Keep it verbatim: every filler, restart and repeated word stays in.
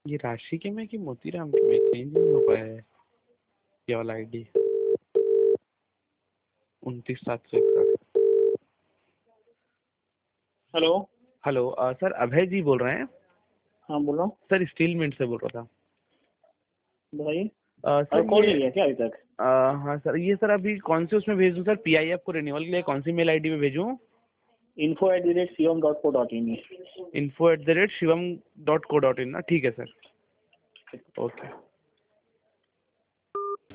ये राशि के में कि मोतीराम के में चेंज नहीं हो पाया है ये वाला आईडी उनतीस सात सौ इकसठ। Hello hello uh, sir Abhay ji बोल रहे हैं? हाँ बोलो सर स्टील मिंट से बोल रहा था। बताइए। अ, और सर कॉल ये नहीं किया क्या अभी तक? अ, हाँ सर, ये सर अभी कौन से उसमें भेजूँ सर? पीआईएफ को रिन्यूअल के लिए कौन सी मेल आईडी पे भेजूँ? Info at the rate Shivam dot co dot in. Info at the rate Shivam dot co dot in ना? ठीक है सर, ओके।